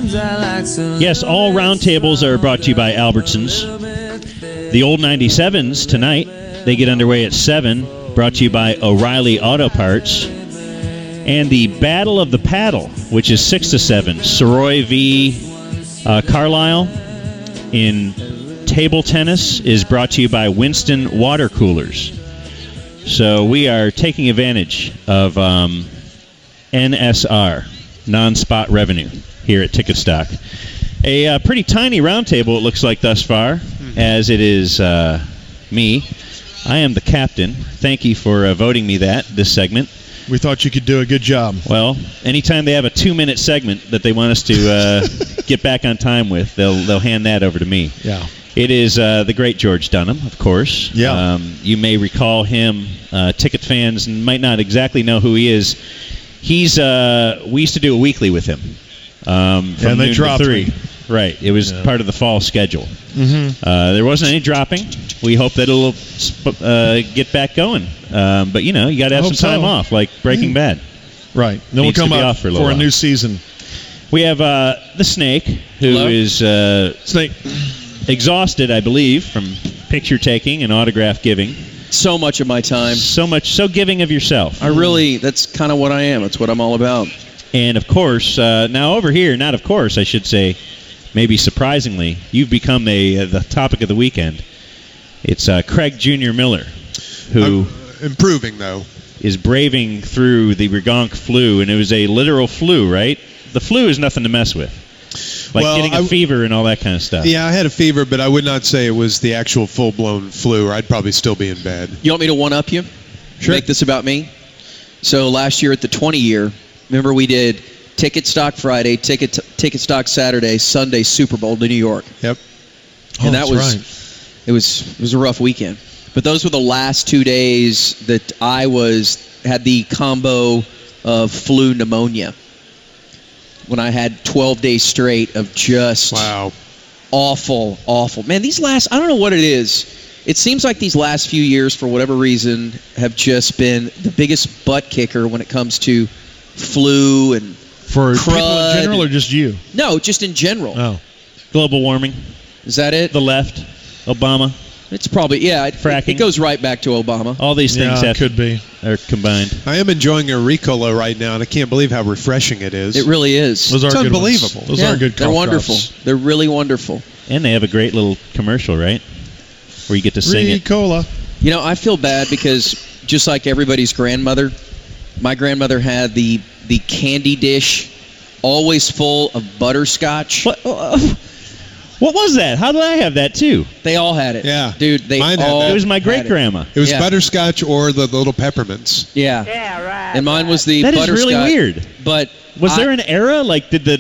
Yes, all roundtables are brought to you by Albertsons. The old 97s tonight, they get underway at 7, brought to you by O'Reilly Auto Parts. And the Battle of the Paddle, which is 6 to 7, Soroy v. Carlisle in table tennis, is brought to you by Winston Water Coolers. So we are taking advantage of NSR, non-spot revenue, here at Ticket Stock. A pretty tiny roundtable, it looks like, thus far, as it is me. I am the captain. Thank you for voting me this segment. We thought you could do a good job. Well, anytime they have a 2-minute segment that they want us to get back on time with, they'll hand that over to me. Yeah. It is the great George Dunham, of course. Yeah. You may recall him. Ticket fans might not exactly know who he is. He's we used to do a weekly with him. From and they noon dropped to 3. me. Right. It was part of the fall schedule. Mm-hmm. There wasn't any dropping. We hope that it'll get back going. But, you got to have some time off, like Breaking Bad. Right. Then we'll come up for a new season. We have the Snake, who is Snake exhausted, I believe, from picture taking and autograph giving. So much of my time. So giving of yourself. That's kind of what I am. That's what I'm all about. And, of course, now over here, not of course, I should say, maybe surprisingly, you've become the topic of the weekend. It's Craig Jr. Miller, who... improving, though. ...is braving through the Regonk flu, and it was a literal flu, right? The flu is nothing to mess with. Like getting a fever and all that kind of stuff. Yeah, I had a fever, but I would not say it was the actual full-blown flu, or I'd probably still be in bed. You want me to one-up you? Sure. Make this about me? So last year at the 20-year, remember we did Ticket Stock Friday, Ticket Stock Saturday, Sunday Super Bowl to New York. Yep. And that was right. It was a rough weekend. But those were the last 2 days that I had the combo of flu pneumonia. When I had 12 days straight of just awful. Man, I don't know what it is. It seems like these last few years, for whatever reason, have just been the biggest butt kicker when it comes to flu and for crud. People in general or just you? No, just in general. Oh. Global warming. Is that it? The left. Obama. It's probably, fracking. It goes right back to Obama. All these things are combined. I am enjoying a Ricola right now, and I can't believe how refreshing it is. It really is. It's unbelievable. Those are good. They're wonderful. They're really wonderful. And they have a great little commercial, right? Where you get to sing Ricola. it. I feel bad because just like everybody's grandmother, my grandmother had the candy dish always full of butterscotch. What was that? How did I have that, too? They all had it. Yeah. Dude, they Mine all It was my great-grandma. It was butterscotch or the little peppermints. Yeah. Yeah, right. And mine was the That butterscotch. is really weird. But was there an era? Like, did the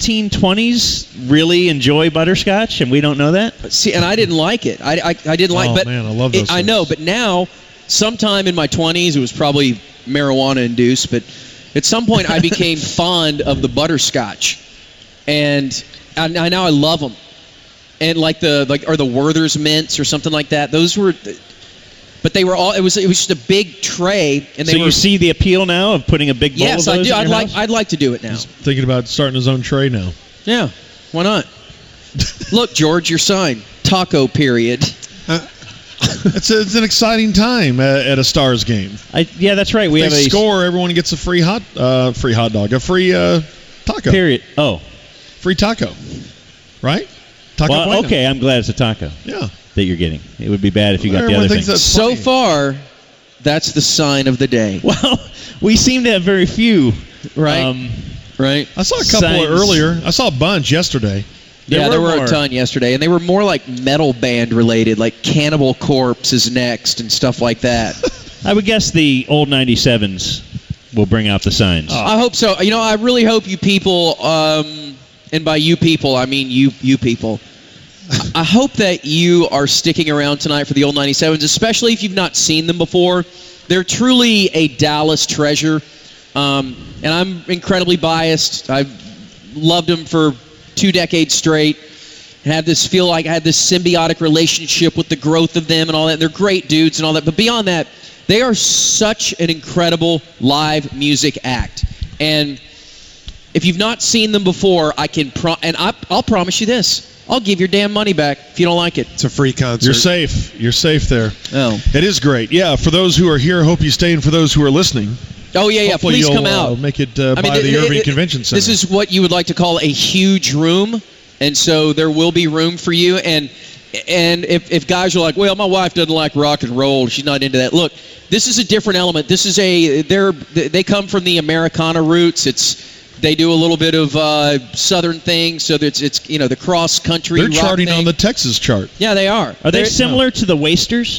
1920s really enjoy butterscotch, and we don't know that? See, and I didn't like it. I didn't like it. Oh, man, I love those I know, but now, sometime in my 20s, it was probably marijuana-induced, but at some point I became fond of the butterscotch. And now I love them. And like the Werther's mints or something like that. Those were, but they were all. It was just a big tray, and you see the appeal now of putting a big bowl of those I do. in your house? I'd like to do it now. He's thinking about starting his own tray now. Yeah, why not? Look, George, your sign. Taco period. It's an exciting time at a Stars game. Yeah, that's right. If they score, everyone gets a free hot dog, a free taco. Period. Oh, free taco, right? Taco well, Bueno. okay, I'm glad it's a taco. Yeah. That you're getting. It would be bad if you got the Everyone other thinks thing. that's So funny. far, that's the sign of the day. Well, we seem to have very few. Right. Right. I saw a couple earlier. I saw a bunch yesterday. There were a ton yesterday, and they were more like metal band related, like Cannibal Corpse is next and stuff like that. I would guess the old 97s will bring out the signs. I hope so. I really hope you people, and by you people, I mean you people. I hope that you are sticking around tonight for the old 97s, especially if you've not seen them before. They're truly a Dallas treasure, and I'm incredibly biased. I've loved them for 2 decades straight, and had this symbiotic relationship with the growth of them and all that. And they're great dudes and all that, but beyond that, they are such an incredible live music act. And If you've not seen them before, I'll promise you this. I'll give your damn money back if you don't like it. It's a free concert. You're safe. You're safe there. Oh. It is great. Yeah, for those who are here, hope you stay, and for those who are listening, Oh, yeah. hopefully Please you'll, come out. make it by the Irving Convention Center. This is what you would like to call a huge room, and so there will be room for you. And if guys are like, well, my wife doesn't like rock and roll, she's not into that. Look, this is a different element. This is they come from the Americana roots. They do a little bit of southern things, so it's the cross country. They're rock charting thing. on the Texas chart. Yeah, they are. Are they similar to the Wasters?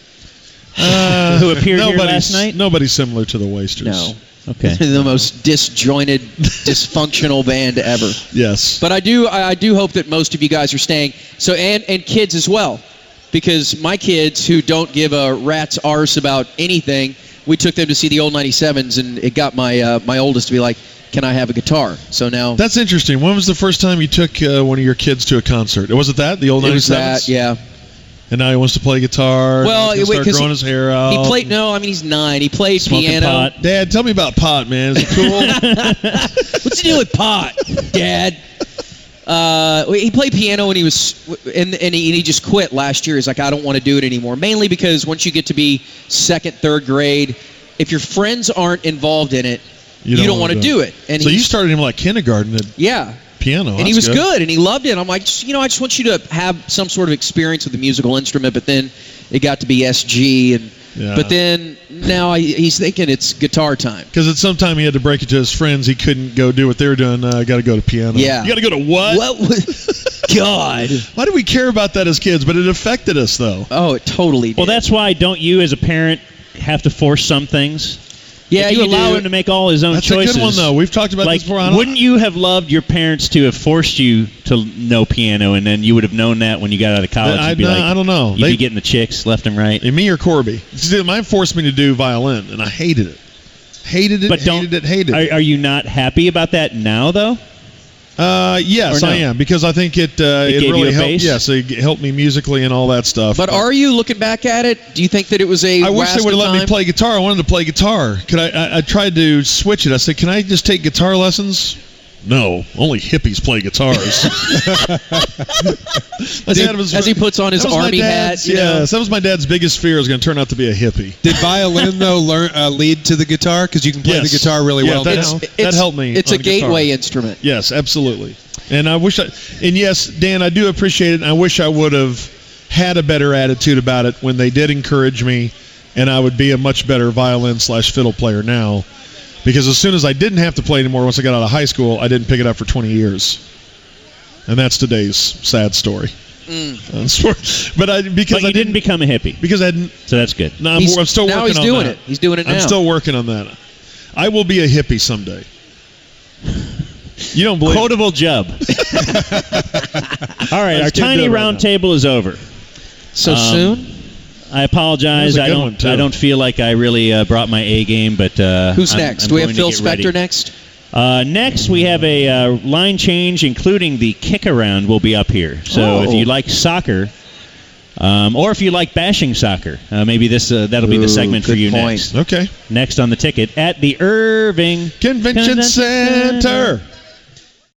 Who appeared here last night? Nobody's similar to the Wasters. No. Okay. The most disjointed, dysfunctional band ever. Yes. But I do hope that most of you guys are staying. So and kids as well, because my kids who don't give a rat's arse about anything, we took them to see the old 97s, and it got my oldest to be like, can I have a guitar? So now That's interesting. When was the first time you took one of your kids to a concert? Was it that, the old 97s? it was that, yeah. And now he wants to play guitar. Well, and he's gonna start growing his hair out. He played. No, I mean he's 9. He played Smoking piano. pot. Dad, tell me about pot, man. Is it cool? What's the deal with pot, Dad? He played piano when he was, and he just quit last year. He's like, I don't want to do it anymore. Mainly because once you get to be 2nd, 3rd grade, if your friends aren't involved in it, you don't want to do it. And so you started him like kindergarten at yeah. piano. And he was good, and he loved it. I'm like, I just want you to have some sort of experience with a musical instrument. But then it got to be SG, and but then now he's thinking it's guitar time. Because at some time he had to break it to his friends. He couldn't go do what they were doing. I got to go to piano. Yeah. You got to go to what? God. Why do we care about that as kids? But it affected us, though. Oh, it totally did. Well, that's why don't you as a parent have to force some things? Yeah, if you allow him to make all his own That's choices. a good one, though. We've talked about like, this before. Wouldn't you have loved your parents to have forced you to know piano, and then you would have known that when you got out of college? I You'd be like, don't know. You'd be getting the chicks left and right. Me or Corby? See, mine forced me to do violin, and I hated it. Hated it. Are you not happy about that now, though? Yes, no? I am, because I think it gave you really a helped. base? Yes, it helped me musically and all that stuff. But are you looking back at it? Do you think that it was a I wish they would have let me time? play guitar. I wanted to play guitar. I tried to switch it. I said, "Can I just take guitar lessons?" No, only hippies play guitars. As he puts on his army hat. Yes, that was my dad's biggest fear. Was going to turn out to be a hippie. Did violin though lead to the guitar? Because you can play the guitar really well now. That helped me. It's a on guitar. gateway instrument. Yes, absolutely. And yes, Dan, I do appreciate it. And I wish I would have had a better attitude about it when they did encourage me, and I would be a much better violin/fiddle player now. Because as soon as I didn't have to play anymore, once I got out of high school, I didn't pick it up for 20 years. And that's today's sad story. But you didn't become a hippie. Because I didn't. So that's good. No, I'm still working on that. Now he's doing it. He's doing it now. I'm still working on that. I will be a hippie someday. You don't believe Quotable Jub. All right, our tiny round table is over. So soon? I apologize. That was a good one, too. I don't feel like I really brought my A game, but who's next? I'm Do we have going Phil to get Spector ready. next? Next, we have a line change, including the kick around will be up here. So if you like soccer, or if you like bashing soccer, maybe that'll be the segment for you next. Okay. Next on the ticket at the Irving Convention Center.